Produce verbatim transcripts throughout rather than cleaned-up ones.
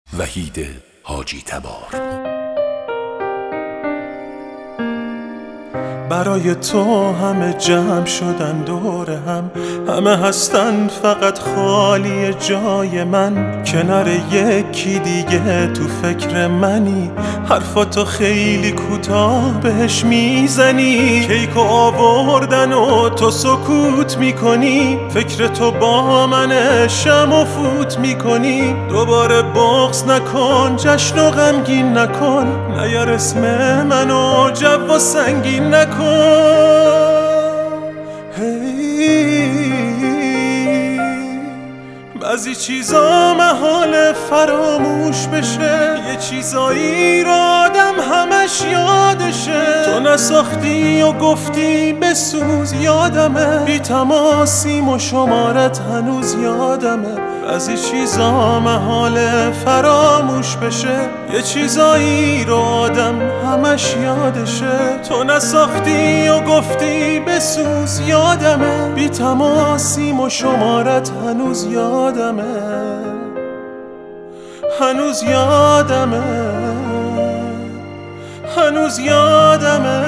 وحید حاجی تبار. برای تو همه جمع شدن دور هم، همه هستن فقط خالی جای من. کنار یکی دیگه تو فکر منی، حرفاتو خیلی کوتاه بهش میزنی. کیکو آوردن و تو سکوت میکنی، فکر تو با من شم و فوت میکنی. دوباره بغض نکن، جشن و غمگین نکن، نیار اسم منو جو و سنگین نکن. بعضی چیزا محال فراموش بشه، یه چیزایی رو آدم همش یادشه. تو نساختی و گفتی بسوز، یادمه بی تماسیم و شمارت هنوز یادمه. بعضی چیزا محال فراموش بشه، یه چیزایی رو آدم همش یادشه. تو نساختی و گفتی بسوز، یادمه بی تماسیم و شمارت هنوز یادمه، هنوز یادمه، هنوز یادمه.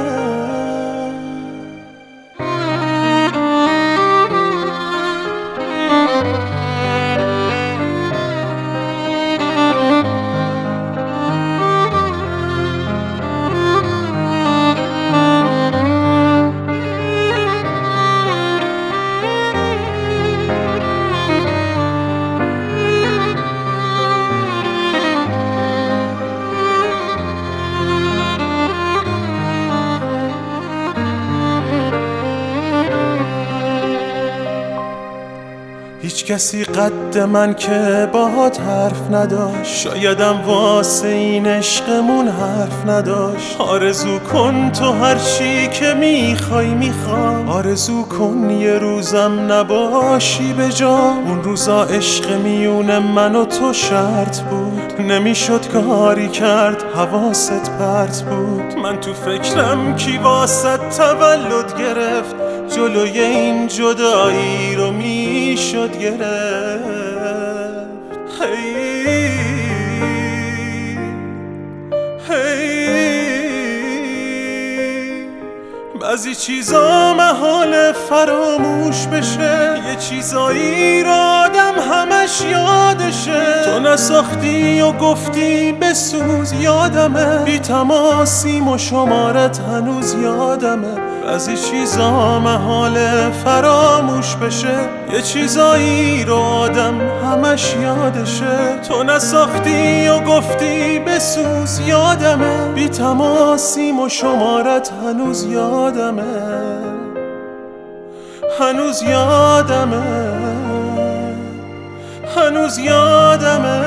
هیچ کسی قد من که باهات حرف نداشت، شایدم واسه این عشقمون حرف نداشت. آرزو کن تو هر چی که میخوای میخوام، آرزو کن یه روزم نباشی به جا. اون روزا عشق میون من و تو شرط بود، نمیشد کاری کرد حواست پرت بود. من تو فکرم کی واسه تولد گرفت، جلوی این جدایی رو میشد گرفت. هی هی بعضی چیزا محال فراموش بشه، یه چیزایی رو آدم همش یادشه. تو نساختی و گفتی بسوز، یادمه بی تماسیم و شمارت هنوز یادمه. بعضی چیزا محال فراموش بشه، یه چیزایی رو آدم همش یادشه. تو نساختی و گفتی بسوز، یادمه بی تماسیم و شمارت هنوز یادمه، هنوز یادمه، هنوز یادمه.